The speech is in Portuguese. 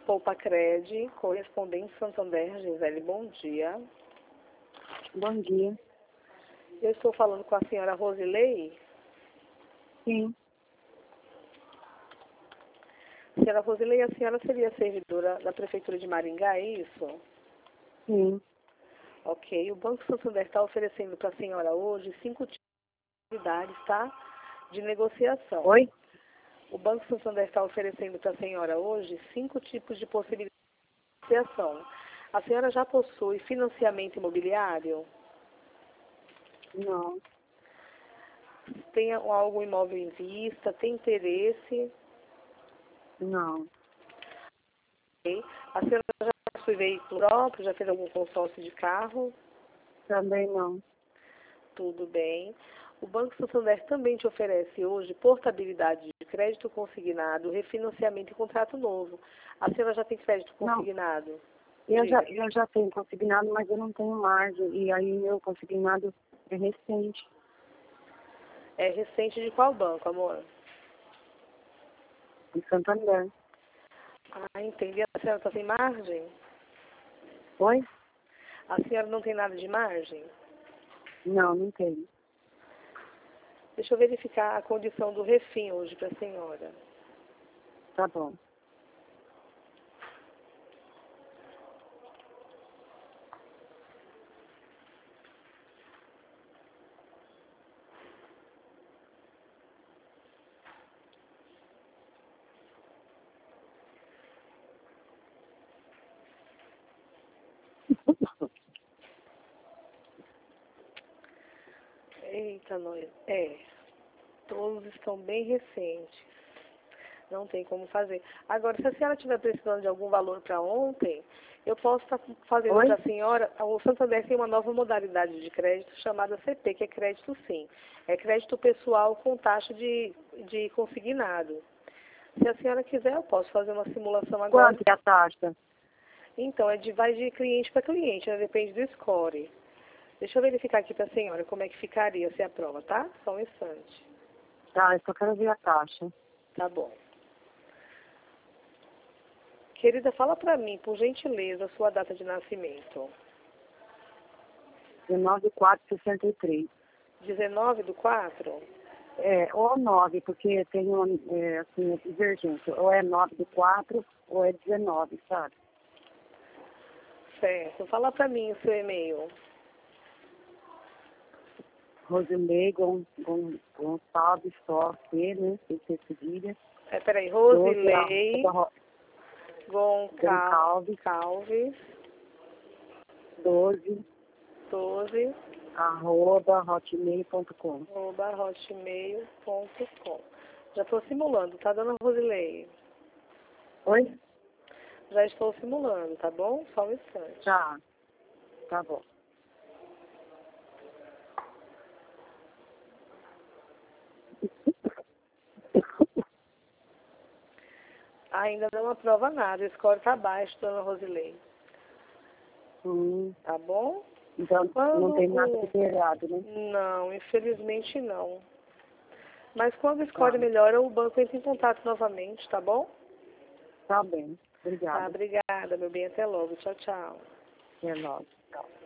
Poupa Cred, correspondente Santander, Gisele, bom dia. Bom dia. Eu estou falando com a senhora Rosilei. Sim. Senhora Rosilei, a senhora seria servidora da Prefeitura de Maringá, é isso? Sim. Ok. O Banco Santander está oferecendo para a senhora hoje 5 tipos de possibilidades, tá? De negociação. Oi? O Banco Santander está oferecendo para a senhora hoje 5 tipos de possibilidades de negociação. A senhora já possui financiamento imobiliário? Não. Tem algum imóvel em vista? Tem interesse? Não. Ok. A senhora já possui veículo próprio? Já fez algum consórcio de carro? Também não. Tudo bem. O Banco Santander também te oferece hoje portabilidade de crédito consignado, refinanciamento e contrato novo. A senhora já tem crédito consignado? Eu já tenho consignado, mas eu não tenho margem. E aí meu consignado é recente. É recente de qual banco, amor? Em Santander. Ah, entendi. A senhora está sem margem? Oi? A senhora não tem nada de margem? Não, não tenho. Deixa eu verificar a condição do refim hoje para a senhora. Tá bom. Eita, nós. Todos estão bem recentes. Não tem como fazer. Agora, se a senhora estiver precisando de algum valor para ontem, eu posso estar fazendo Oi? para a senhora. O Santander tem uma nova modalidade de crédito chamada CP, que é crédito sim. É crédito pessoal com taxa de consignado. Se a senhora quiser, eu posso fazer uma simulação agora. Quanto é a taxa? Então, vai de cliente para cliente, né? Depende do score. Deixa eu verificar aqui para a senhora como é que ficaria se aprova, tá? Só um instante. Tá, eu só quero ver a taxa. Tá bom. Querida, fala para mim, por gentileza, a sua data de nascimento. 19,463. 19/4? Ou 9, porque tem uma, assim, divergência. Ou é 9/4 ou é 19, sabe? Certo. Fala para mim o seu e-mail. Rosilei Gonçalves, só que, né? Sem ser cedilha. Peraí, Rosilei Goncalves, Calves, 12, 12, @hotmail.com. @hotmail.com. Já estou simulando, tá, dona Rosilei? Oi? Já estou simulando, tá bom? Só um instante. Tá bom. Ainda não aprova nada, o score está baixo, dona Rosilei. Tá bom? Então, não tem nada liberado, né? Não, infelizmente não. Mas quando o score melhora, o banco entra em contato novamente, tá bom? Tá bem. Tá, Obrigada. obrigada, meu bem. Até logo. Tchau, tchau. Até logo. Tchau.